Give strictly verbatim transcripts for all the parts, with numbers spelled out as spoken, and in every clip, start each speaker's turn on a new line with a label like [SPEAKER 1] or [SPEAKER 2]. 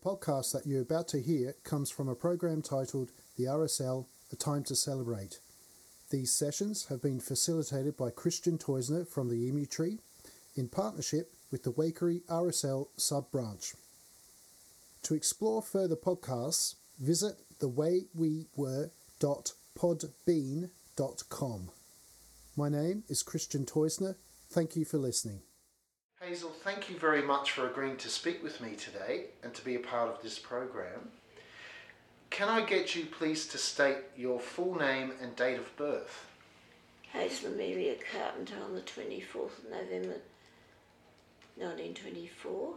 [SPEAKER 1] podcast that you're about to hear comes from a program titled The R S L, A Time to Celebrate. These sessions have been facilitated by Christian Teusner from the Emu Tree in partnership with the Wakery R S L sub-branch. To explore further podcasts, visit the way we were dot podbean dot com. My name is Christian Teusner. Thank you for listening. Hazel, thank you very much for agreeing to speak with me today and to be a part of this program. Can I get you please to state your full name and date of birth?
[SPEAKER 2] Hazel Amelia Carpenter on the twenty-fourth of November nineteen twenty-four.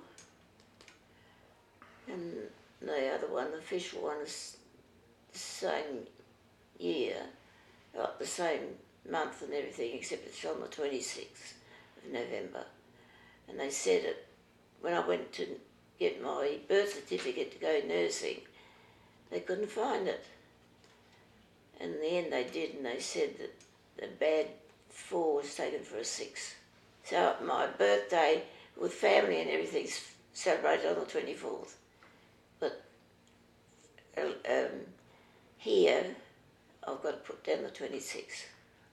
[SPEAKER 2] And the other one, the official one, is the same year, like the same month and everything, except it's on the twenty-sixth of November. And they said it when I went to get my birth certificate to go nursing, they couldn't find it. And in the end they did, and they said that the bad four was taken for a six. So my birthday with family and everything's celebrated on the twenty-fourth. But um, here I've got to put down the twenty-sixth.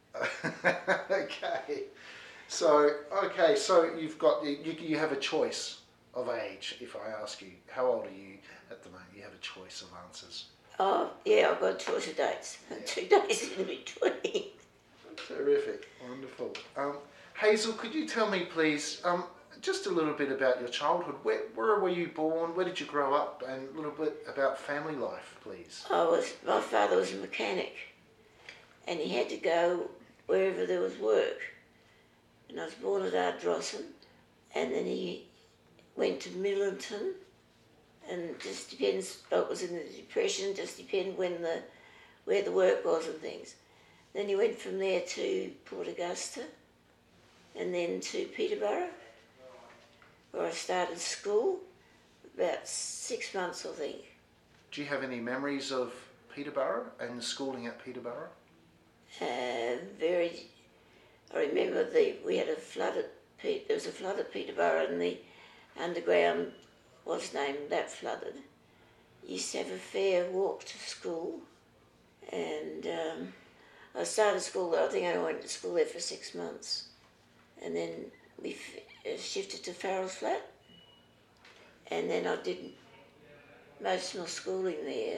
[SPEAKER 1] Okay. So, okay, so you've got, you, you have a choice of age, if I ask you. How old are you at the moment? You have a choice of answers.
[SPEAKER 2] Oh, yeah, I've got a choice of dates. Yeah. Two days in between.
[SPEAKER 1] Terrific, wonderful. Um, Hazel, could you tell me, please, um, just a little bit about your childhood? Where, where were you born? Where did you grow up? And a little bit about family life, please.
[SPEAKER 2] I was, my father was a mechanic, and he had to go wherever there was work. And I was born at Ardrossan, and then he went to Millington, and just depends, it was in the Depression, just depend when the, where the work was and things. Then he went from there to Port Augusta, and then to Peterborough, where I started school, about six months, I think. Do
[SPEAKER 1] you have any memories of Peterborough and the schooling at Peterborough?
[SPEAKER 2] Uh, very... I remember the we had a flood at Pete, there was a flood at Peterborough, and the underground was named that flooded. You used to have a fair walk to school, and um, I started school there. I think I went to school there for six months, and then we f- shifted to Farrell's Flat, and then I did most of my schooling there.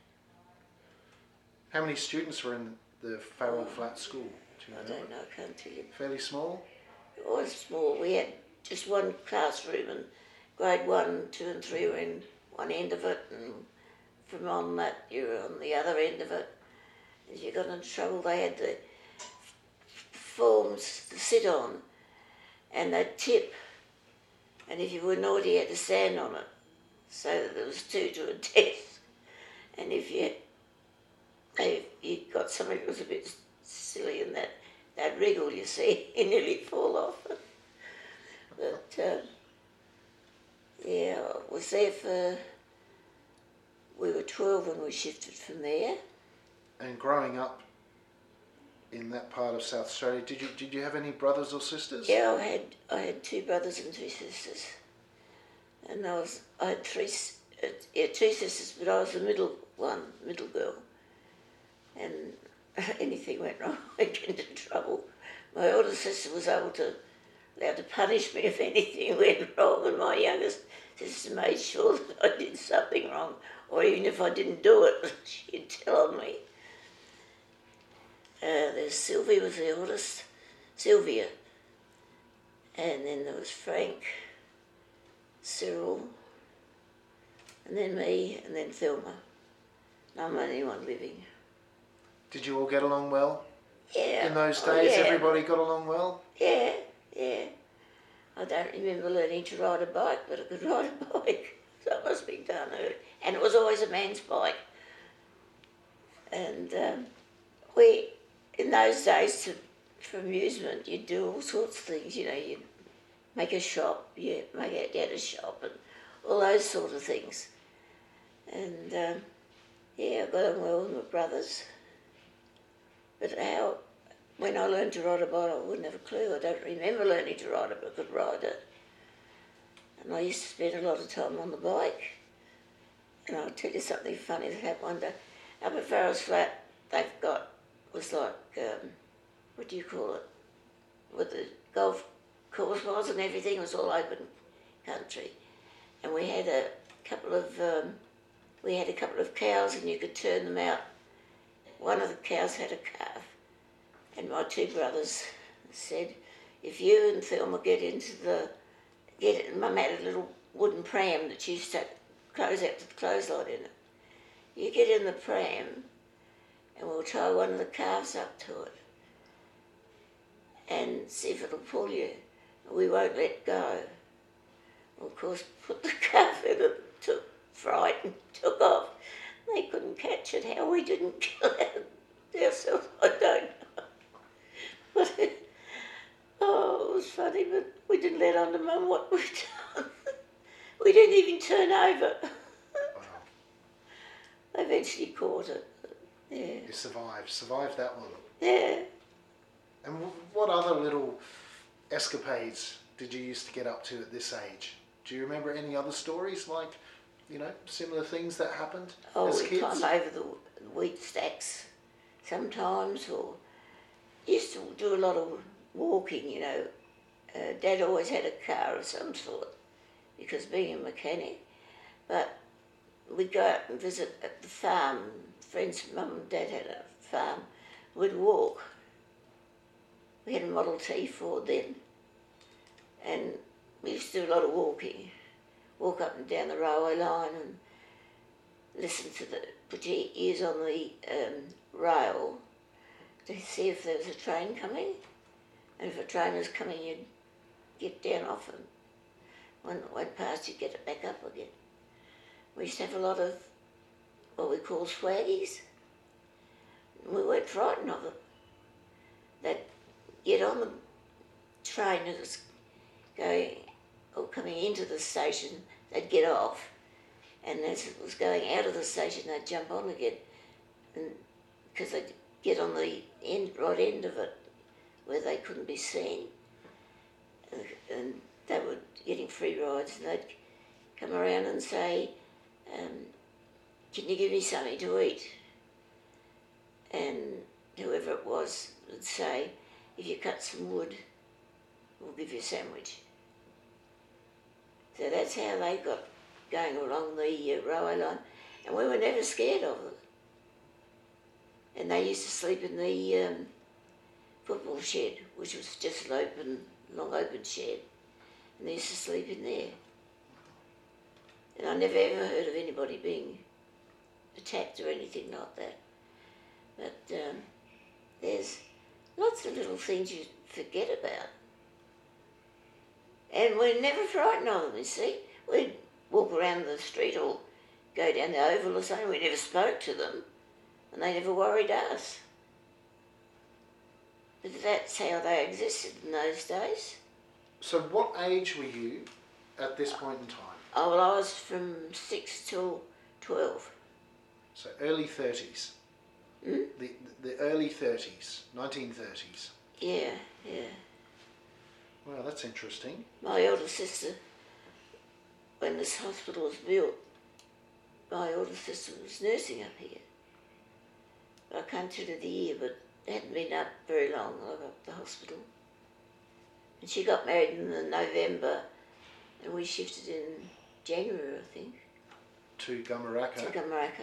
[SPEAKER 1] How many students were in the Farrell Flat school? Do you know?
[SPEAKER 2] I don't know, I can't tell you.
[SPEAKER 1] Fairly small?
[SPEAKER 2] It was small. We had just one classroom, and grade one, two and three were in one end of it, and from on that you were on the other end of it. If you got into trouble, they had the forms to sit on, and they'd tip, and if you were naughty you had to stand on it, so that there was two to a desk. And if you, if you got somebody that was a bit silly in that, that wriggle, you see, you nearly fall off. But, uh, yeah, I was there for, we were twelve when we shifted from there.
[SPEAKER 1] And growing up in that part of South Australia, did you did you have any brothers or sisters?
[SPEAKER 2] Yeah, I had I had two brothers and two sisters. And I was, I had three, uh, yeah, two sisters, but I was the middle one, middle girl. And anything went wrong, I'd get into trouble. My older sister was able to, allowed to punish me if anything went wrong, and my youngest sister made sure that I did something wrong, or even if I didn't do it, she'd tell on me. Uh, there's Sylvia was the oldest, Sylvia, and then there was Frank, Cyril, and then me, and then Thelma. And I'm the only one living.
[SPEAKER 1] Did you all get along well?
[SPEAKER 2] Yeah.
[SPEAKER 1] In those days,
[SPEAKER 2] oh, yeah.
[SPEAKER 1] Everybody got along well?
[SPEAKER 2] Yeah, yeah. I don't remember learning to ride a bike, but I could ride a bike. So it must be done early. And it was always a man's bike. And um, we, in those days, to, for amusement, you'd do all sorts of things. You know, you'd make a shop, you make out you had a shop, and all those sort of things. And um, yeah, I got on well with my brothers. But how, when I learned to ride a bike, I wouldn't have a clue. I don't remember learning to ride it, but I could ride it. And I used to spend a lot of time on the bike. And I'll tell you something funny that happened one day. Up at Farrell's Flat, they've got, was like, um, what do you call it? With the golf course was and everything, it was all open country. And we had a couple of, um, we had a couple of cows and you could turn them out. One of the cows had a calf. And my two brothers said, if you and Thelma get into the, get it, Mum had a little wooden pram that she used to close out to the clothesline in it. You get in the pram and we'll tie one of the calves up to it and see if it'll pull you. We won't let go. Well, of course, put the calf in it, took fright and took off. They couldn't catch it. How we didn't kill it ourselves, I don't know. But it, oh, it was funny, but we didn't let on to Mum what we'd done. We didn't even turn over.
[SPEAKER 3] Wow.
[SPEAKER 2] They eventually caught it. Yeah.
[SPEAKER 3] You survived, survived that one.
[SPEAKER 2] Yeah.
[SPEAKER 3] And w- what other little escapades did you used to get up to at this age? Do you remember any other stories like, you know, similar things that happened
[SPEAKER 2] Oh,
[SPEAKER 3] as
[SPEAKER 2] we
[SPEAKER 3] kids?
[SPEAKER 2] climb over the wheat stacks sometimes, or used to do a lot of walking, you know. Uh, Dad always had a car of some sort because being a mechanic, but we'd go out and visit at the farm. Friends, Mum and Dad had a farm. We'd walk. We had a Model T Ford then, and we used to do a lot of walking. Walk up and down the railway line and listen to the, put your ears on the um, rail to see if there was a train coming. And if a train was coming, you'd get down off it. When it went past, you'd get it back up again. We used to have a lot of what we call swaggies. We weren't frightened of them. They'd get on the train that was going or coming into the station, they'd get off, and as it was going out of the station, they'd jump on again, and because they'd get on the end, right end of it, where they couldn't be seen, and, and they were getting free rides, and they'd come around and say, um, "Can you give me something to eat?" And whoever it was would say, "If you cut some wood, we'll give you a sandwich." So that's how they got going along the uh, railway line. And we were never scared of them. And they used to sleep in the um, football shed, which was just an open, long open shed. And they used to sleep in there. And I never ever heard of anybody being attacked or anything like that. But um, there's lots of little things you forget about. And we're never frightened of them, you see. We'd walk around the street or go down the Oval or something. We never spoke to them, and they never worried us. But that's how they existed in those days.
[SPEAKER 3] So what age were you at this point in time?
[SPEAKER 2] Oh, well, I was from six till twelve.
[SPEAKER 3] So early thirties.
[SPEAKER 2] Hmm?
[SPEAKER 3] The, the early thirties, nineteen thirties.
[SPEAKER 2] Yeah, yeah.
[SPEAKER 3] Wow, that's interesting.
[SPEAKER 2] My elder sister, when this hospital was built, my older sister was nursing up here. I can't tell you the year, but it hadn't been up very long, I got up the hospital. And she got married in the November, and we shifted in January, I think,
[SPEAKER 3] To Gumaraka.
[SPEAKER 2] to Gumaraka.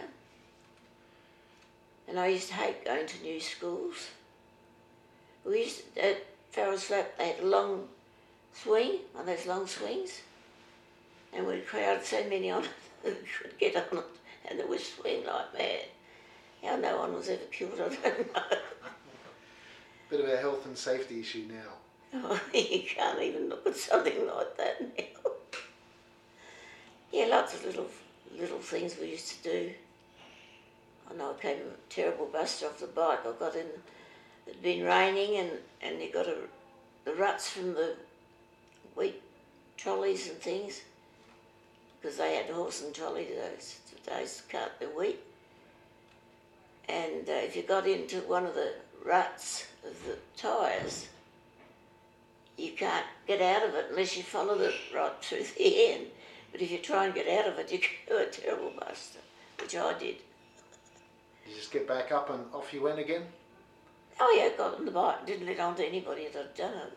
[SPEAKER 2] And I used to hate going to new schools. We used to, at Farrell's Flat, they had a long swing, one of those long swings, and we'd crowd so many on it that we could get on it, and it would swing like mad. How no one was ever killed, I don't know.
[SPEAKER 3] Bit of a health and safety issue now.
[SPEAKER 2] Oh, you can't even look at something like that now. Yeah, lots of little little things we used to do. I know I came a terrible buster off the bike. I got in, it'd been raining, and, and you got a, the ruts from the wheat trolleys and things, because they had horse and trolley those days to cart the wheat. And uh, if you got into one of the ruts of the tyres, you can't get out of it unless you follow it right through the end. But if you try and get out of it, you go a terrible buster, which I did.
[SPEAKER 3] You just get back up and off you went again?
[SPEAKER 2] Oh yeah, got on the bike, didn't let on to anybody that I'd done it.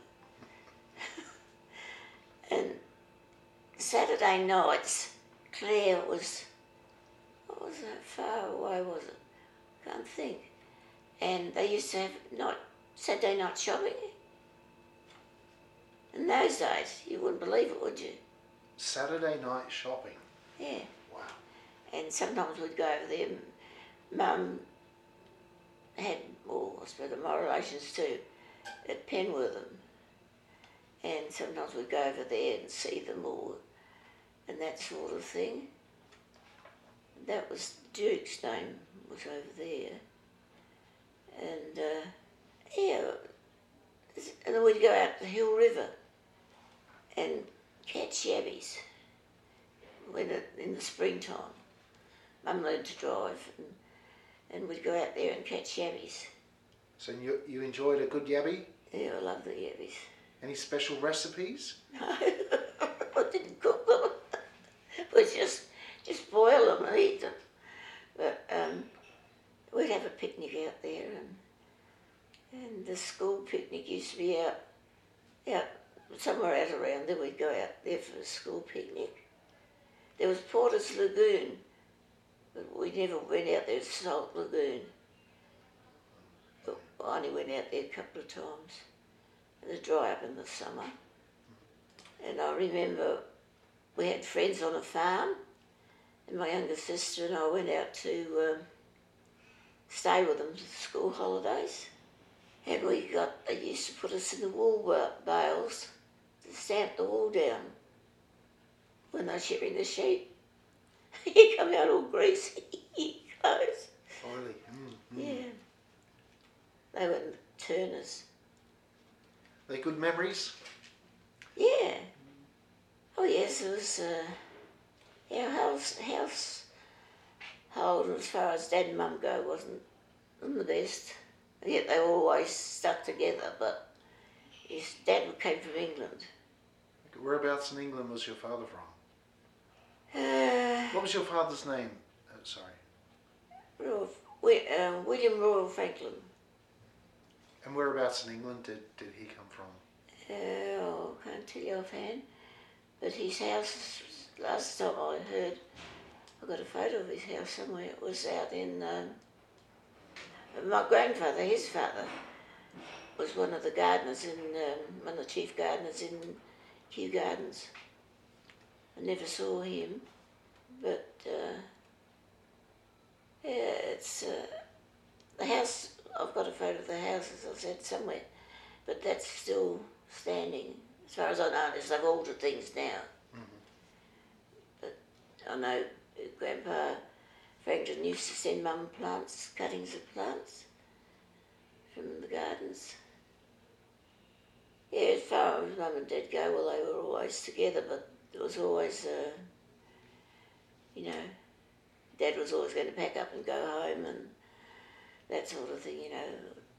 [SPEAKER 2] And Saturday nights, Claire was, what was that, far away was it? Can't think. And they used to have night, Saturday night shopping. In those days, you wouldn't believe it, would you?
[SPEAKER 3] Saturday night shopping?
[SPEAKER 2] Yeah.
[SPEAKER 3] Wow.
[SPEAKER 2] And sometimes we'd go over there. Mum had, well, I suppose my relations too, at Penwortham. And sometimes we'd go over there and see them all and that sort of thing. That was Duke's name was over there. And, uh, yeah, and then we'd go out to the Hill River and catch yabbies when it, in the springtime. Mum learned to drive and, and we'd go out there and catch yabbies.
[SPEAKER 3] So you, you enjoyed a good yabby?
[SPEAKER 2] Yeah, I love the yabbies.
[SPEAKER 3] Any special recipes?
[SPEAKER 2] No, I didn't cook them. We just just boil them and eat them. But um, we'd have a picnic out there, and and the school picnic used to be out out somewhere out around there. We'd go out there for a school picnic. There was Porter's Lagoon, but we never went out there to Salt Lagoon. But I only went out there a couple of times. The dry up in the summer. And I remember we had friends on a farm, and my younger sister and I went out to um, stay with them for the school holidays. And we got, they used to put us in the wool bales to stamp the wool down when they're shipping the sheep. You come out all greasy, clothes.
[SPEAKER 3] Oily. Mm, mm.
[SPEAKER 2] Yeah. They were turners.
[SPEAKER 3] Are they good memories?
[SPEAKER 2] Yeah. Oh yes, it was uh, our house household as far as Dad and Mum go wasn't the best. And yet they always stuck together, but his Dad came from England.
[SPEAKER 3] Whereabouts in England was your father from?
[SPEAKER 2] Uh,
[SPEAKER 3] What was your father's name? Oh, sorry.
[SPEAKER 2] Royal, we, uh, William Royal Franklin.
[SPEAKER 3] And whereabouts in England did, did he come from?
[SPEAKER 2] Uh, oh, I can't tell you offhand. But his house, last time I heard, I got a photo of his house somewhere. It was out in, um, my grandfather, his father, was one of the gardeners in, um, one of the chief gardeners in Kew Gardens. I never saw him, but uh, yeah, it's, uh, the house, I've got a photo of the house, as I said, somewhere, but that's still standing. As far as I know, they've altered things now. Mm-hmm. But I know Grandpa Franklin used to send Mum plants, cuttings of plants from the gardens. Yeah, as far as Mum and Dad go, well, they were always together, but there was always, uh, you know, Dad was always going to pack up and go home and that sort of thing, you know.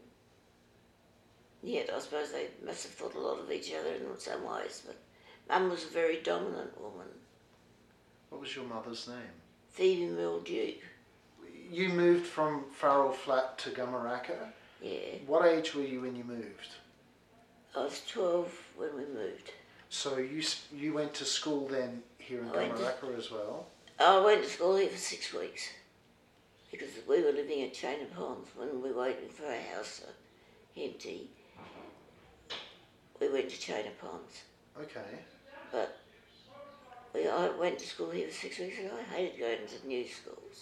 [SPEAKER 2] Yet I suppose they must have thought a lot of each other in some ways, but Mum was a very dominant woman.
[SPEAKER 3] What was your mother's name?
[SPEAKER 2] Phoebe Mill Duke.
[SPEAKER 3] You moved from Farrell Flat to Gumaraka?
[SPEAKER 2] Yeah.
[SPEAKER 3] What age were you when you moved?
[SPEAKER 2] I was twelve when we moved.
[SPEAKER 3] So you you went to school then here in
[SPEAKER 2] I went to-
[SPEAKER 3] Gumaraka as well?
[SPEAKER 2] I went to school here for six weeks because we were living at Chaina Ponds when we were waiting for our house to empty. We went to Chaina Ponds.
[SPEAKER 3] Okay.
[SPEAKER 2] But we, I went to school here for six weeks and I hated going to new schools.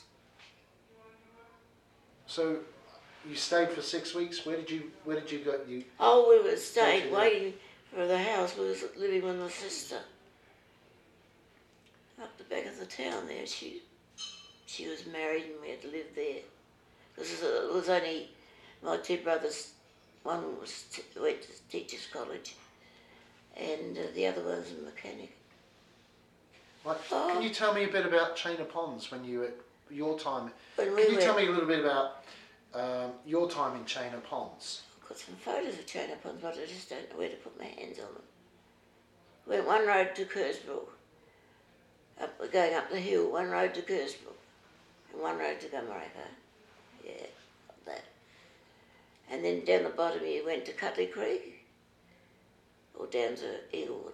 [SPEAKER 3] So you stayed for six weeks. Where did you Where did you go? You
[SPEAKER 2] Oh, we were staying,
[SPEAKER 3] Gotcha, yeah.
[SPEAKER 2] waiting for the house. We was living with my sister. Up the back of the town there. She she was married and we had to live there. Because it was only my two brothers. One was t- went to teachers' college and uh, the other one's a mechanic.
[SPEAKER 3] like,
[SPEAKER 2] Oh.
[SPEAKER 3] Can you tell me a bit about Chaina Ponds when you were your time?
[SPEAKER 2] When we
[SPEAKER 3] Can you
[SPEAKER 2] went,
[SPEAKER 3] tell me a little bit about um, your time in Chaina Ponds?
[SPEAKER 2] I've got some photos of Chaina Ponds, but I just don't know where to put my hands on them. Went one road to Kersbrook, Up, going up the hill, one road to Kersbrook and one road to Gamaraka. Yeah, like that. And then down the bottom you went to Cutley Creek or down to Eaglewood.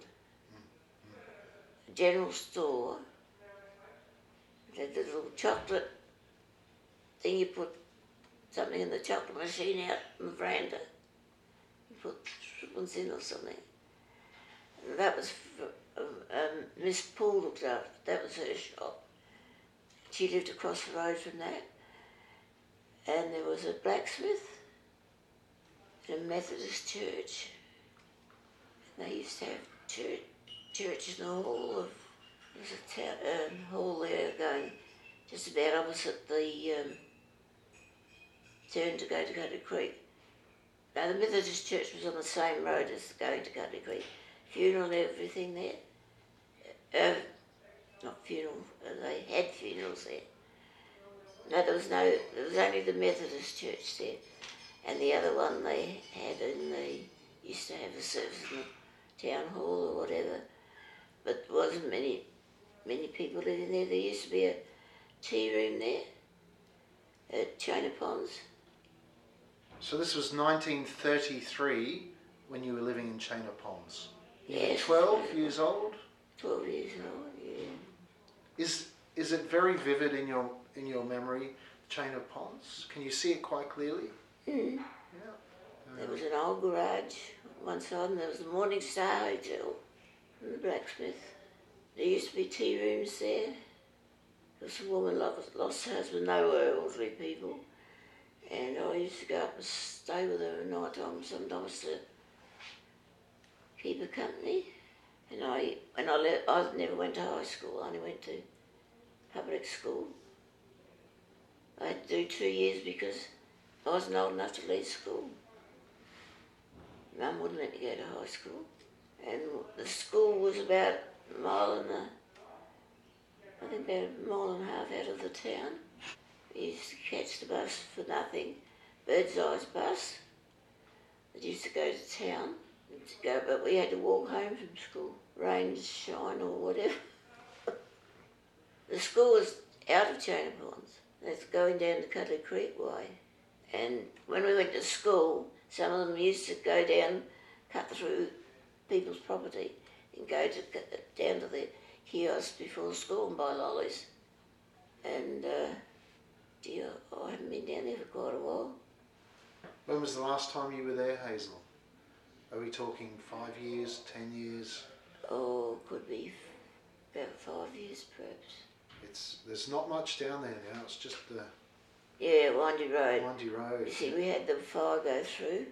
[SPEAKER 2] A general store. It had the little chocolate thing, you put something in the chocolate machine out on the veranda. You put ribbons in or something. And that was, for, um, um, Miss Poole looked after, that was her shop. She lived across the road from that. And there was a blacksmith and a Methodist church. And they used to have church, church in the hall of, there's a town, um, hall there going just about opposite the um, turn to go to Cutley Creek. Now the Methodist church was on the same road as going to Cutley Creek. Funeral and everything there. Uh, not funeral, uh, they had funerals there. No, there was no, there was only the Methodist church there. And the other one they had in the, used to have a service in the town hall or whatever. But there wasn't many, many people living there. There used to be a tea room there at China Ponds.
[SPEAKER 3] So this was nineteen thirty-three when you were living in China Ponds. You were
[SPEAKER 2] Yes.
[SPEAKER 3] twelve years old?
[SPEAKER 2] Twelve years old, yeah.
[SPEAKER 3] Is is it very vivid in your in your memory, China Ponds? Can you see it quite clearly?
[SPEAKER 2] Mm.
[SPEAKER 3] Yeah.
[SPEAKER 2] There was an old garage on one side and there was the Morning Star Hotel and the blacksmith. There used to be tea rooms there. Because the woman lost, lost her husband, they were elderly people. And I used to go up and stay with her at night time sometimes to keep her company. And I, when I left, I never went to high school, I only went to public school. I had to do two years because I wasn't old enough to leave school. Mum wouldn't let me go to high school. And the school was about a mile and a, I think about a mile and a half out of the town. We used to catch the bus for nothing, Bird's Eye's bus. It used to go to town, to go, but we had to walk home from school, rain, shine or whatever. The school was out of China Ponds. That's going down to Cutley Creek way. And when we went to school, some of them used to go down, cut through people's property and go to down to the kiosk before school and buy lollies. And uh, dear, I haven't been down there for quite a while.
[SPEAKER 3] When was the last time you were there, Hazel? Are we talking five years, ten years?
[SPEAKER 2] Oh, could be about five years perhaps.
[SPEAKER 3] It's there's not much down there now. It's just the
[SPEAKER 2] Yeah, Windy Road.
[SPEAKER 3] windy road.
[SPEAKER 2] You see, we had the fire go through.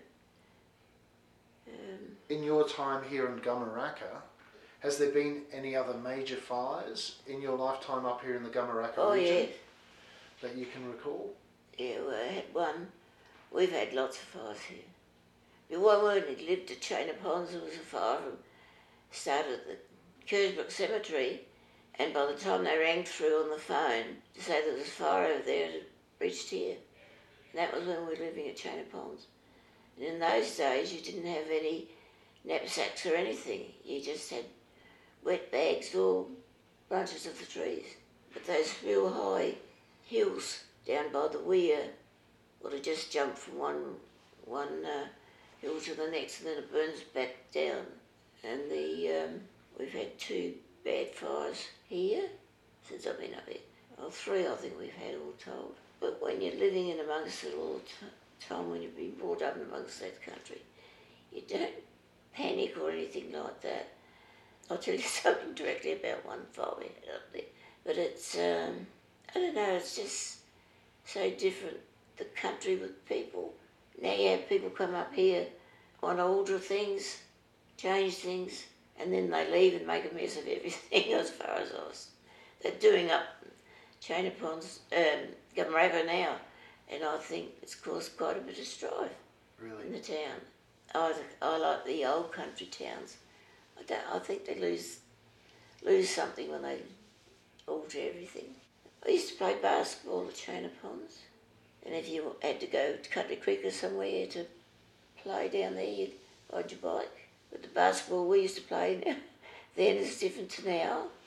[SPEAKER 2] Um,
[SPEAKER 3] In your time here in Gamaraka, has there been any other major fires in your lifetime up here in the Gamaraka
[SPEAKER 2] oh
[SPEAKER 3] region
[SPEAKER 2] yeah,
[SPEAKER 3] that you can recall?
[SPEAKER 2] yeah, we had one. We've had lots of fires here. But one when we lived at China Ponds, there was a fire from started at the Kersbrook Cemetery, and by the time they rang through on the phone to say there was a fire over there, it had reached here. And that was when we were living at China Ponds. And in those days, you didn't have any knapsacks or anything. You just had wet bags or branches of the trees. But those real high hills down by the weir would have just jumped from one one uh, hill to the next, and then it burns back down. And the um, we've had two bad fires here since I've been up here. Well, three I think we've had all told. But when you're living in amongst it all the t- time, when you've been brought up amongst that country, you don't panic or anything like that. I'll tell you something directly about one fire we had up there. But it's, um, I don't know, it's just so different, the country with people. Now you have people come up here on alter things, change things, and then they leave and make a mess of everything as far as I was. They're doing up China Ponds, um, Gamaraka now, and I think it's caused quite a bit of strife
[SPEAKER 3] Really?
[SPEAKER 2] in the town. I, I like the old country towns. I don't. I think they lose lose something when they alter everything. I used to play basketball at China Ponds, and if you had to go to Cutley Creek or somewhere to play down there, you'd ride your bike. But the basketball we used to play now, then is different to now.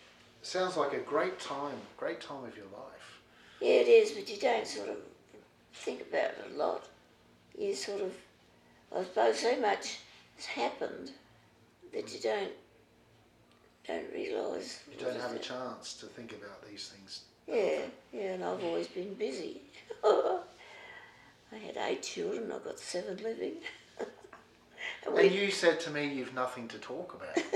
[SPEAKER 3] Sounds like a great time, great time of your life.
[SPEAKER 2] Yeah, it is, but you don't sort of think about it a lot. You sort of, I suppose so much has happened that you don't don't realise.
[SPEAKER 3] You don't have a chance to think about these things.
[SPEAKER 2] Yeah, yeah, and I've always been busy. I had eight children, I've got seven living. and
[SPEAKER 3] and you said to me you've nothing to talk about.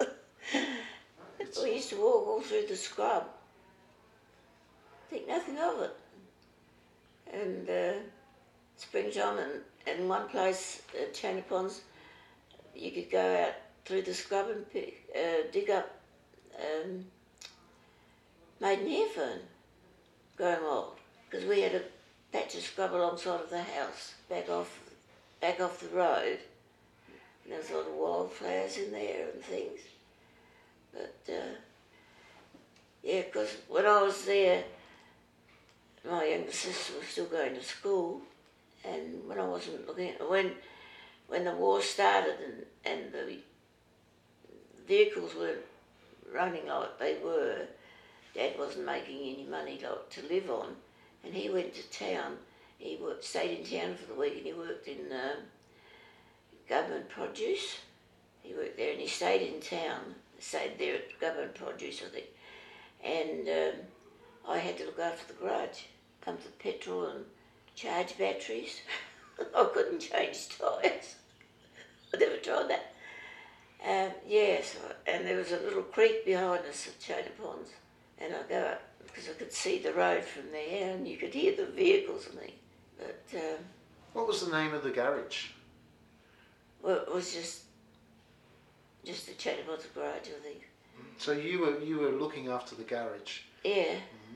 [SPEAKER 2] We used to walk all through the scrub. Think nothing of it. And uh, springtime, and, and one place at Chandler Ponds, you could go out through the scrub and pick, uh, dig up um, maidenhair fern, growing old, because we had a patch of scrub alongside of the house, back off, back off the road. And there was a lot of wildflowers in there and things. But uh, yeah, because when I was there, my younger sister was still going to school, and when I wasn't looking, when when the war started and, and the vehicles were running like they were, Dad wasn't making any money like to live on, and he went to town. He worked, stayed in town for the week, and he worked in uh, government produce. He worked there, and he stayed in town. Stayed there at government produce, I think, and um, I had to look after the garage, pump the petrol and charge batteries. I couldn't change tyres. I never tried that. Um, yes, and there was a little creek behind us at Chandler Ponds, and I go up because I could see the road from there, and you could hear the vehicles and things. But um,
[SPEAKER 3] what was the name of the garage?
[SPEAKER 2] Well, it was just just the Chandler Ponds garage, I think.
[SPEAKER 3] So you were you were looking after the garage.
[SPEAKER 2] Yeah.
[SPEAKER 3] Mm-hmm.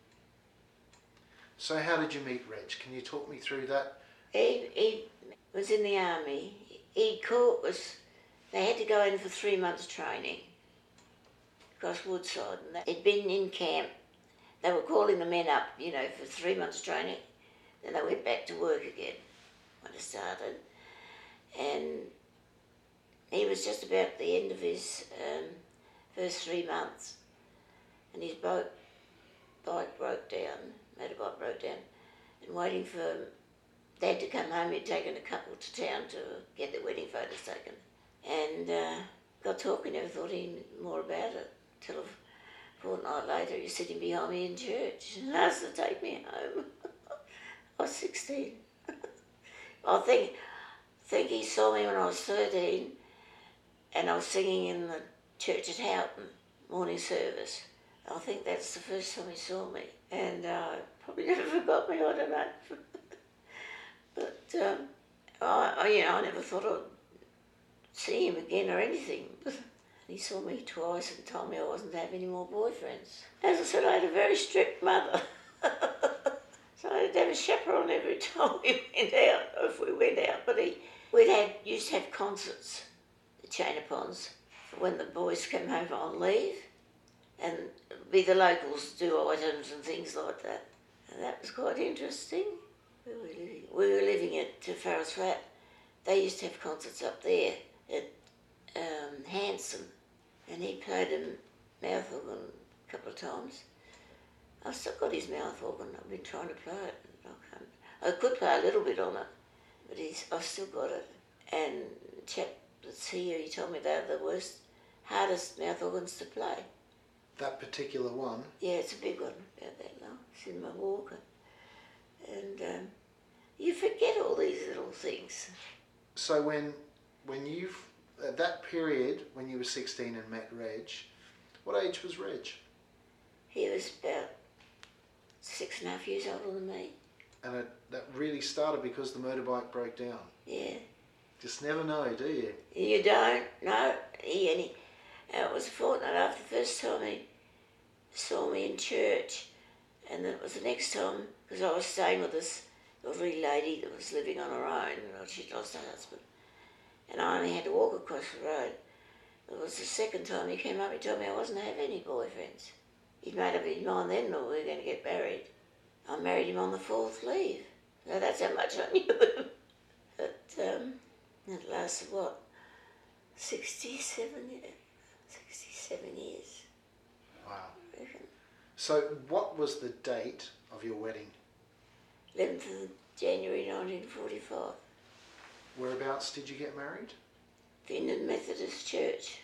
[SPEAKER 3] So how did you meet Reg? Can you talk me through that?
[SPEAKER 2] He he was in the army. He caught was. They had to go in for three months training across Woodside, and that, he'd been in camp. They were calling the men up, you know, for three months training. Then they went back to work again when it started, and he was just about at the end of his um, first three months, and his boat bike broke down, motorbike broke down, and waiting for Dad to come home, he'd taken a couple to town to get their wedding photos taken, and uh, got talking, never thought any more about it, till a fortnight later he was sitting behind me in church and asked to take me home. I was sixteen. I think, think he saw me when I was thirteen, and I was singing in the church at Houghton, morning service. I think that's the first time he saw me, and uh, probably never forgot me, I don't know. But um, I, I, you know, I never thought I'd see him again or anything. He saw me twice and told me I wasn't to have any more boyfriends. As I said, I had a very strict mother. So I had to have a chaperone every time we went out, or if we went out. But he, we'd had, used to have concerts at Chandler Ponds for when the boys came home on leave, and be the locals do items and things like that. And that was quite interesting. We were living, we were living at Farrell's Flat. They used to have concerts up there at um, Hanson, and he played a mouth organ a couple of times. I've still got his mouth organ. I've been trying to play it. I, can't. I could play a little bit on it, but he's, I've still got it. And the chap that's here, he told me they're the worst, hardest mouth organs to play.
[SPEAKER 3] That particular one?
[SPEAKER 2] Yeah, it's a big one, about that long. It's in my walker. And um, you forget all these little things.
[SPEAKER 3] So when when you, at that period, when you were sixteen and met Reg, what age was Reg?
[SPEAKER 2] He was about six and a half years older than me.
[SPEAKER 3] And it, that really started because the motorbike broke down?
[SPEAKER 2] Yeah.
[SPEAKER 3] Just never know, do you?
[SPEAKER 2] You don't? No. He, and he, uh, it was a fortnight after the first time he saw me in church, and then it was the next time, because I was staying with this elderly lady that was living on her own. She'd lost her husband, and I only had to walk across the road. It was the second time he came up, he told me I wasn't to have any boyfriends. He'd made up his mind then that we were going to get married. I married him on the fourth leave. So that's how much I knew him. But um, it lasted, what, sixty-seven years? sixty-seven years.
[SPEAKER 3] Wow.
[SPEAKER 2] I reckon.
[SPEAKER 3] So what was the date of your wedding?
[SPEAKER 2] eleventh of January nineteen forty-five.
[SPEAKER 3] Whereabouts did you get married?
[SPEAKER 2] Finland Methodist Church.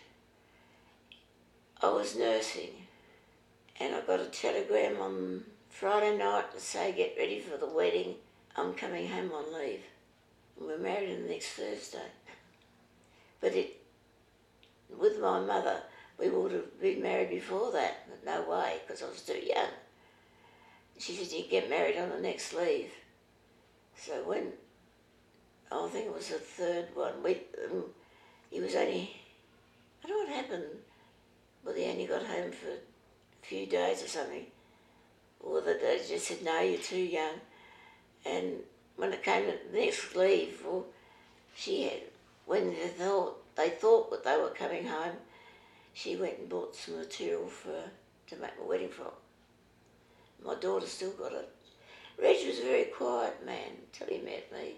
[SPEAKER 2] I was nursing and I got a telegram on Friday night to say get ready for the wedding. I'm coming home on leave. And we're married on the next Thursday. But it, with my mother, we would have been married before that, but no way, because I was too young. She said, you get married on the next leave. So when, I think it was the third one, we, um, he was only, I don't know what happened, but he only got home for a few days or something. Or that they just said, no, you're too young. And when it came to the next leave, well, she had, when they thought, they thought that they were coming home, she went and bought some material for to make my wedding frock. My daughter still got it. Reg was a very quiet man until he met me.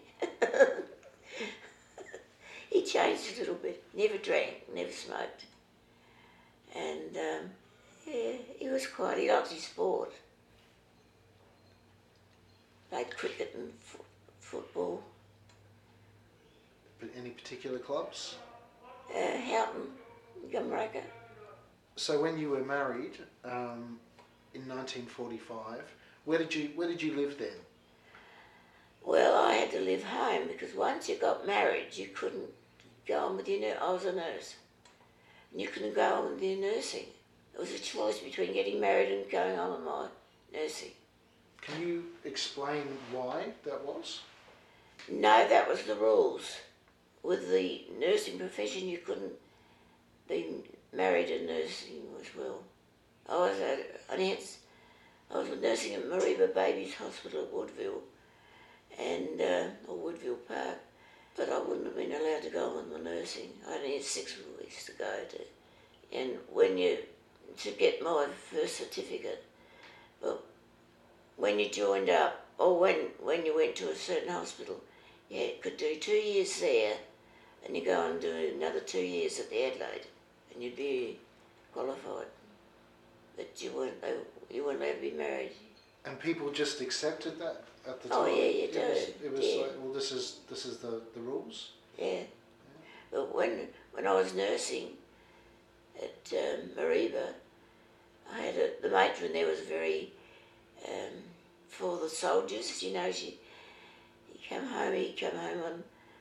[SPEAKER 2] He changed a little bit. Never drank, never smoked. And um, yeah, he was quiet. He liked his sport. Played cricket and fo- football.
[SPEAKER 3] But any particular clubs?
[SPEAKER 2] Uh, Houghton, Gumraker.
[SPEAKER 3] So when you were married um, in nineteen forty-five, where did you where did you live then?
[SPEAKER 2] Well, I had to live home because once you got married, you couldn't go on with your nurse. I was a nurse. And you couldn't go on with your nursing. It was a choice between getting married and going on with my nursing.
[SPEAKER 3] Can you explain why that was?
[SPEAKER 2] No, that was the rules. With the nursing profession, you couldn't be married and nursing as well. I was at, I, had, I was nursing at Mariba Babies Hospital at Woodville, and uh, or Woodville Park, but I wouldn't have been allowed to go on with my nursing. I only had six weeks to go to, and when you to get my first certificate, well, when you joined up, or when when you went to a certain hospital, you could do two years there, and you go and do another two years at the Adelaide, and you'd be qualified. But you weren't you weren't allowed to be married.
[SPEAKER 3] And people just accepted that at the time.
[SPEAKER 2] Oh yeah, you do.
[SPEAKER 3] It was, it was
[SPEAKER 2] yeah.
[SPEAKER 3] like, well, this is this is the, the rules.
[SPEAKER 2] Yeah. yeah. But when when I was nursing at um, Mariba, I had a, the matron there was very um, for the soldiers. You know, she he came home. He'd come home on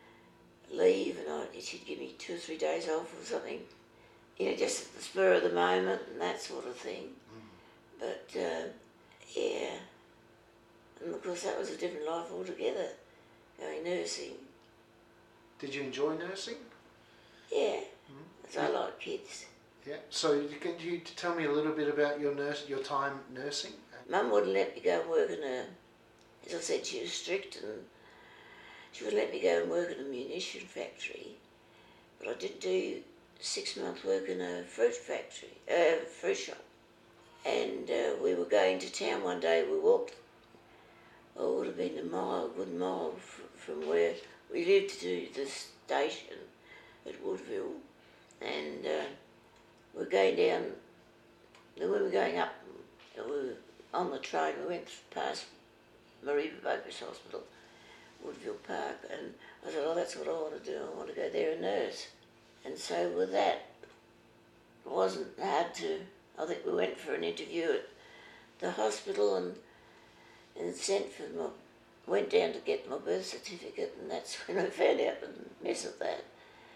[SPEAKER 2] leave, and I, she'd give me two or three days off or something. You know, just at the spur of the moment and that sort of thing. Mm. But uh, yeah, and of course that was a different life altogether, going nursing.
[SPEAKER 3] Did you enjoy nursing?
[SPEAKER 2] Yeah, because mm. I like kids.
[SPEAKER 3] Yeah. So can you tell me a little bit about your nurse, your time nursing?
[SPEAKER 2] Mum wouldn't let me go and work in a, as I said, she was strict, and she wouldn't let me go and work in a munition factory. But I did do six months work in a fruit factory, uh, fruit shop. And uh, we were going to town one day. We walked, oh, it would have been a mile, a good mile f- from where we lived to the station at Woodville. And uh, we were going down, then we were going up, we were on the train, we went past Mariba Babies Hospital, Woodville Park, and I said, oh, that's what I want to do. I want to go there and nurse. And so with that, it wasn't hard to, I think we went for an interview at the hospital and and sent for my, went down to get my birth certificate, and that's when I found out the mess of that.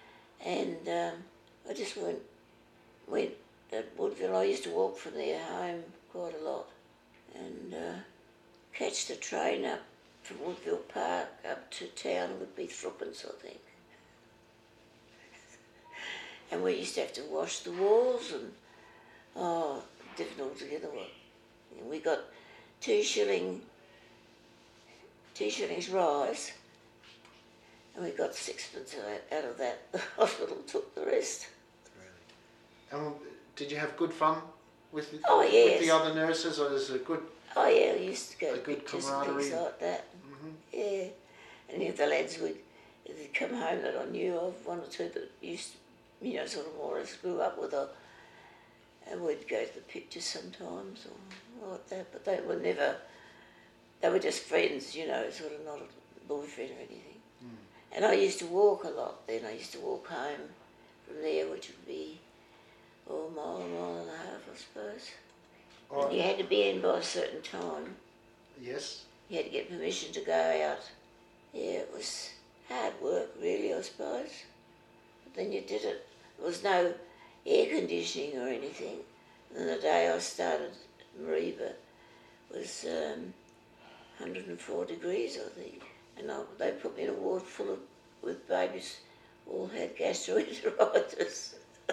[SPEAKER 2] And um, I just went, went at Woodville. I used to walk from there home quite a lot and uh, catch the train up from Woodville Park up to town would be threepence, I think. And we used to have to wash the walls and, oh, different altogether. And we got two shilling, two shillings rise, and we got sixpence out of that. The hospital took the rest.
[SPEAKER 3] Really? And did you have good fun with the,
[SPEAKER 2] oh, yes.
[SPEAKER 3] with the other nurses, or is it good?
[SPEAKER 2] Oh yeah, we used to go
[SPEAKER 3] a
[SPEAKER 2] to
[SPEAKER 3] good
[SPEAKER 2] pictures and things like that.
[SPEAKER 3] Mm-hmm.
[SPEAKER 2] Yeah, and if the lads would, if they'd come home that I knew of, one or two that used to, you know, sort of more or less grew up with her, and we'd go to the pictures sometimes or like that, but they were never, they were just friends, you know, sort of not a boyfriend or anything. Mm. And I used to walk a lot then. I used to walk home from there, which would be oh, a mile, a mile and a half, I suppose. Right. And you had to be in by a certain time.
[SPEAKER 3] Yes.
[SPEAKER 2] You had to get permission to go out. Yeah, it was hard work, really, I suppose. But then you did it. There was no air conditioning or anything. And the day I started at Mareeba was um, one hundred four degrees, I think. And I, they put me in a ward full of, with babies, all had gastroenteritis.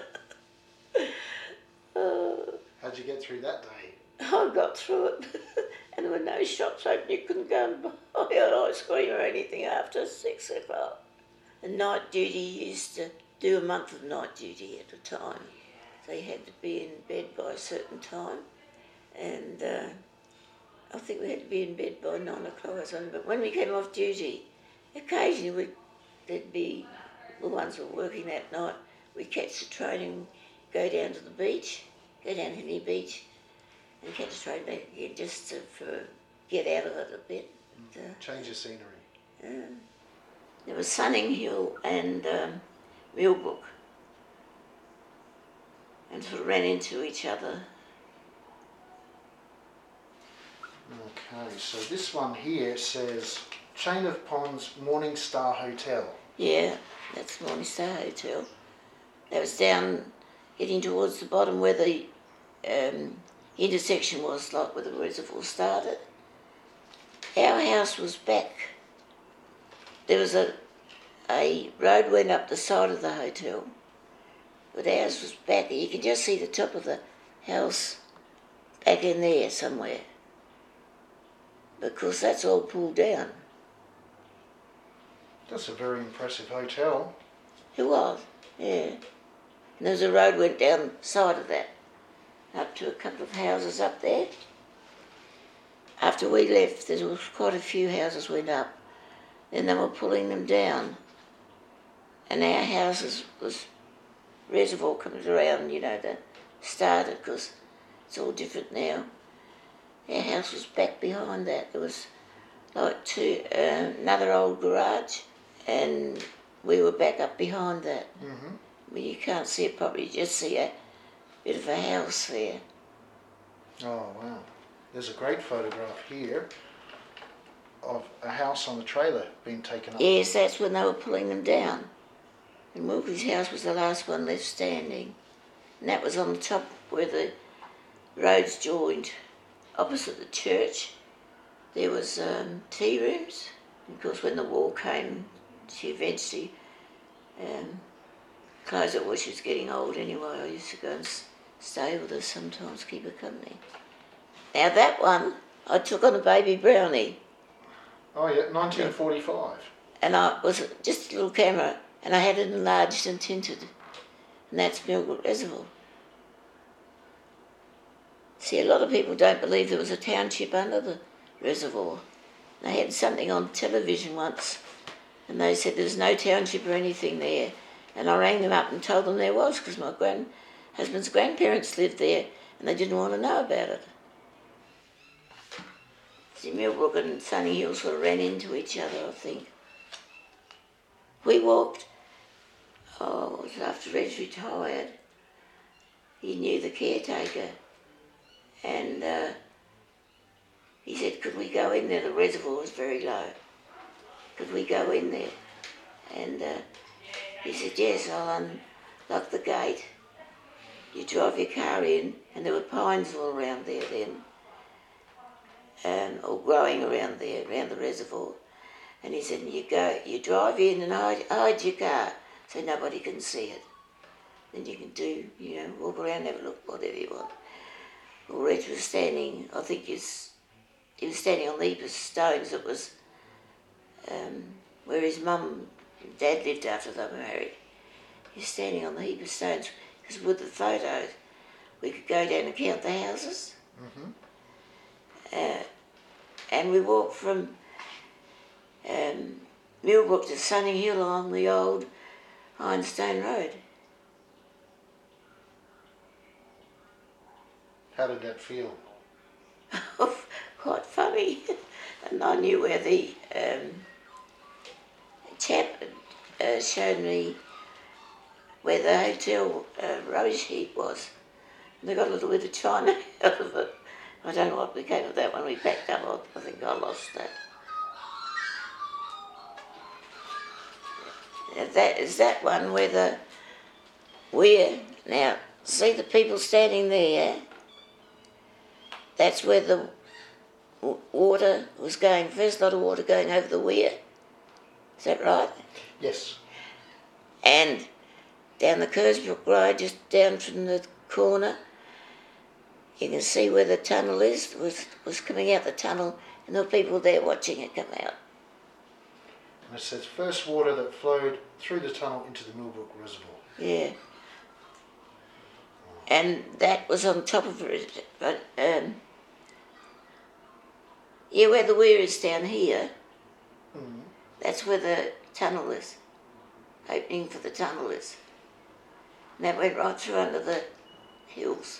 [SPEAKER 2] oh.
[SPEAKER 3] How'd you get through that day?
[SPEAKER 2] I got through it. And there were no shops open. You couldn't go and buy an ice cream or anything after six o'clock. And night duty used to do a month of night duty at a time. So you had to be in bed by a certain time. And uh, I think we had to be in bed by nine o'clock or something. But when we came off duty, occasionally we'd, there'd be the ones who were working that night. We'd catch the train and go down to the beach, go down to Henley Beach, and catch the train back again just to for, get out of it a bit.
[SPEAKER 3] Mm. Uh, Change the scenery.
[SPEAKER 2] Uh, there was Sunning Hill and um, Millbrook, and sort of ran into each other.
[SPEAKER 3] Okay, so this one here says Chain of Ponds Morning Star Hotel.
[SPEAKER 2] Yeah, that's Morning Star Hotel. That was down, getting towards the bottom where the um, intersection was, like where the reservoir started. Our house was back. There was a a road went up the side of the hotel, but ours was back. You could just see the top of the house back in there somewhere, because that's all pulled down.
[SPEAKER 3] That's a very impressive hotel.
[SPEAKER 2] It was, yeah. And there was a road went down the side of that, up to a couple of houses up there. After we left, there was quite a few houses went up. Then they were pulling them down. And our houses was reservoir comes around, you know, to start it, because it's all different now. Our house was back behind that. There was like two, uh, another old garage, and we were back up behind that.
[SPEAKER 3] Mm-hmm.
[SPEAKER 2] Well, you can't see it properly, you just see a bit of a house there.
[SPEAKER 3] Oh, wow. There's a great photograph here of a house on the trailer being taken up.
[SPEAKER 2] Yes, that's when they were pulling them down. And Wilkie's house was the last one left standing. And that was on the top where the roads joined, opposite the church. There was um, tea rooms. Of course, when the war came, she eventually um, closed it. Well, she was getting old anyway. I used to go and stay with her sometimes, keep her company. Now that one, I took on a baby brownie.
[SPEAKER 3] Oh yeah, nineteen forty-five.
[SPEAKER 2] And I was just a little camera, and I had it enlarged and tinted. And that's Millbrook Reservoir. See, a lot of people don't believe there was a township under the reservoir. They had something on television once, and they said there was no township or anything there. And I rang them up and told them there was, because my grand husband's grandparents lived there, and they didn't want to know about it. See, Millbrook and Sunny Hill sort of ran into each other, I think. We walked, oh, it was after Reg retired. He knew the caretaker, and uh, he said, could we go in there? The reservoir was very low. Could we go in there? And uh, he said, yes, I'll unlock the gate. You drive your car in, and there were pines all around there then. Um, or growing around there, around the reservoir. And he said, you go, you drive in and hide, hide your car so nobody can see it. Then you can do, you know, walk around, have a look, whatever you want. Well, Reg was standing, I think he's, he was standing on the heap of stones. It was um, where his mum and dad lived after they were married. He was standing on the heap of stones, because with the photos, we could go down and count the houses.
[SPEAKER 3] Mm-hmm.
[SPEAKER 2] Uh, and we walked from um, Millbrook to Sunning Hill along the old Ironstone Road.
[SPEAKER 3] How did that feel?
[SPEAKER 2] Quite funny. And I knew where the um, chap uh, showed me where the hotel uh, rubbish heap was. And they got a little bit of china out of it. I don't know what became of that when we packed up. I think I lost that. That is that one where the weir. Now, see the people standing there? That's where the w- water was going. First lot of water going over the weir. Is that right?
[SPEAKER 3] Yes.
[SPEAKER 2] And down the Kersbrook Road, just down from the corner, you can see where the tunnel is. Was was coming out the tunnel, and there were people there watching it come out.
[SPEAKER 3] And it says first water that flowed through the tunnel into the Millbrook Reservoir.
[SPEAKER 2] Yeah. And that was on top of it, but um, yeah, where the weir is down here,
[SPEAKER 3] Mm.
[SPEAKER 2] that's where the tunnel is. Opening for the tunnel is. And that went right through under the hills.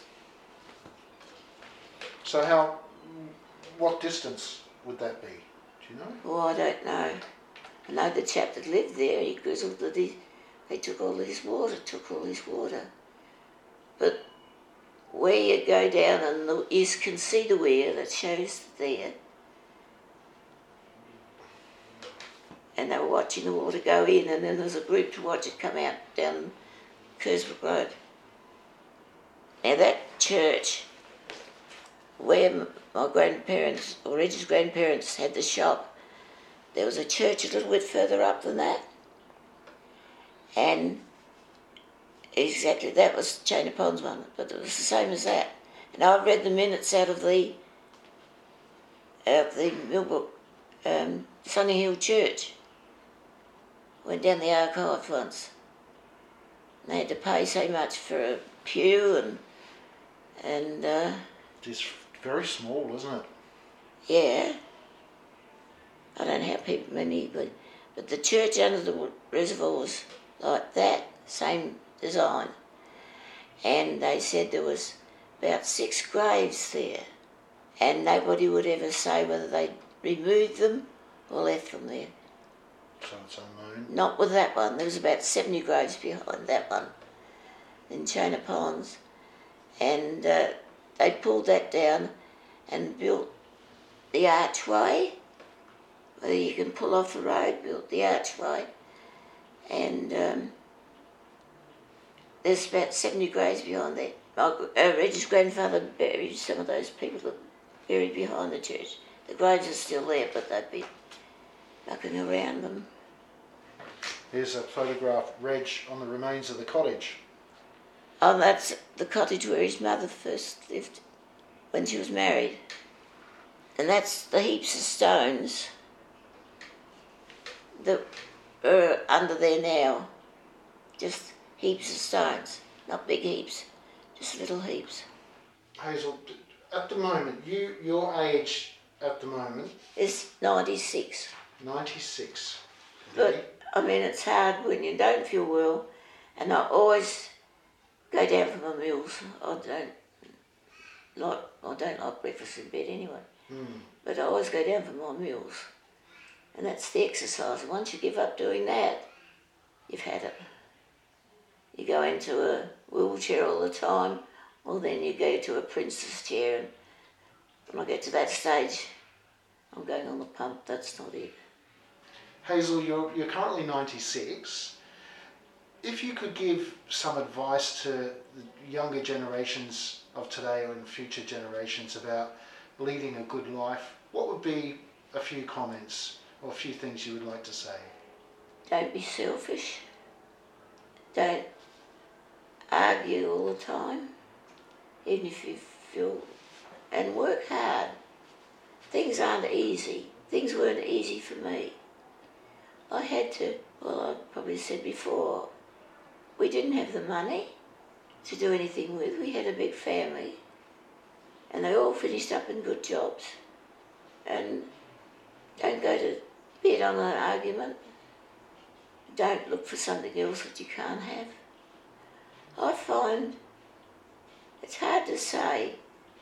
[SPEAKER 3] So how, what distance would that be? Do you know?
[SPEAKER 2] Oh, I don't know. I know the chap that lived there, he grizzled that he, they took all his water, took all his water. But where you go down and the, you can see the weir that shows there. And they were watching the water go in, and then there was a group to watch it come out down Kersbrook Road. Now that church, where my grandparents, or Reggie's grandparents, had the shop, there was a church a little bit further up than that. And exactly, that was Chain of Ponds one, but it was the same as that. And I've read the minutes out of the out of the Millbrook um, Sunny Hill Church. Went down the archive once. And they had to pay so much for a pew and and uh,
[SPEAKER 3] It's very small, isn't it?
[SPEAKER 2] yeah. I don't know how people many, but but the church under the reservoir was like that, same design. And they said there was about six graves there, and nobody would ever say whether they removed them or left them there.
[SPEAKER 3] So it's unknown.
[SPEAKER 2] Not with that one. There was about seventy graves behind that one in Chain of Ponds. And uh, they pulled that down and built the archway, where you can pull off the road, built the archway. And um, there's about seventy graves behind there. My, uh, Reggie's grandfather buried some of those people that buried behind the church. The graves are still there, but they'd be mucking around them.
[SPEAKER 3] Here's a photograph, Reg, on the remains of the cottage.
[SPEAKER 2] Oh, that's the cottage where his mother first lived when she was married. And that's the heaps of stones that are under there now. Just heaps of stones, not big heaps, just little heaps.
[SPEAKER 3] Hazel, at the moment, you your age at the moment,
[SPEAKER 2] It's ninety-six.
[SPEAKER 3] ninety-six.
[SPEAKER 2] But, I mean, it's hard when you don't feel well, and I always go down for my meals. I don't like, I don't like breakfast in bed anyway,
[SPEAKER 3] Mm.
[SPEAKER 2] but I always go down for my meals. And that's the exercise. And once you give up doing that, you've had it. You go into a wheelchair all the time, well then you go to a princess chair, and when I get to that stage, I'm going on the pump. That's not it.
[SPEAKER 3] Hazel, you're, you're currently ninety-six. If you could give some advice to the younger generations of today and future generations about leading a good life, what would be a few comments or a few things you would like to say?
[SPEAKER 2] Don't be selfish. Don't argue all the time, even if you feel, and work hard. Things aren't easy. Things weren't easy for me. I had to, well, I probably said before, we didn't have the money to do anything with. We had a big family, and they all finished up in good jobs. And don't go to bed on an argument. Don't look for something else that you can't have. I find it's hard to say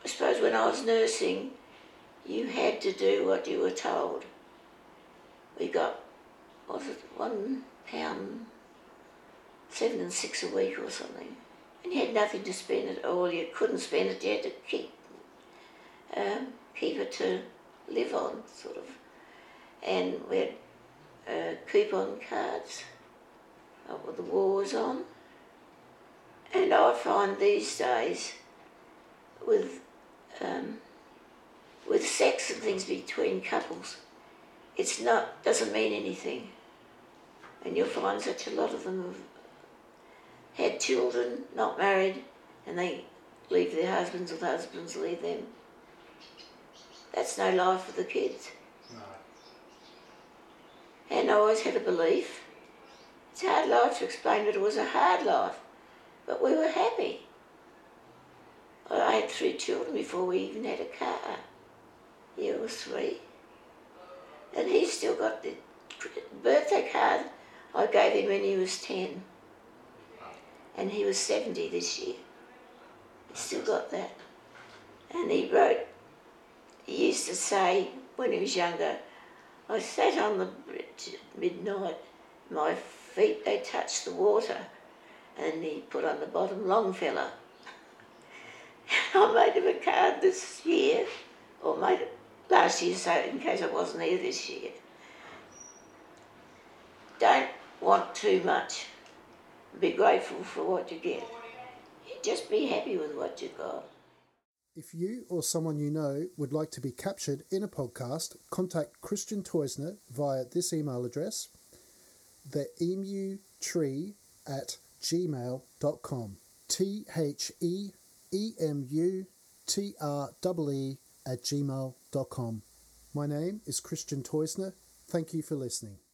[SPEAKER 2] I suppose when I was nursing, you had to do what you were told. We got, what was it, one pound, seven and six a week or something. And you had nothing to spend it all. You couldn't spend it, you had to keep, um, keep it to live on, sort of. And we had uh, coupon cards uh, with the wars on. And I find these days, with um, with sex and things between couples, it's not, doesn't mean anything. And you'll find such a lot of them have had children, not married, and they leave their husbands, or the husbands leave them. That's no life for the kids.
[SPEAKER 3] No.
[SPEAKER 2] And I always had a belief. It's a hard life to explain, but it was a hard life. But we were happy. I had three children before we even had a car. Yeah, was three. And he's still got the birthday card I gave him when he was ten. And he was seventy this year. He's still got that. And he wrote, he used to say when he was younger, I sat on the bridge at midnight, my feet, they touched the water. And he put on the bottom, Longfellow. I made him a card this year, or made it last year, so in case I wasn't here this year. Don't want too much. Be grateful for what you get. Just be happy with what you got.
[SPEAKER 1] If you or someone you know would like to be captured in a podcast, contact Christian Teusner via this email address, the emu tree at gmail dot com. T H E E M U T R E E at gmail dot com. My name is Christian Teusner. Thank you for listening.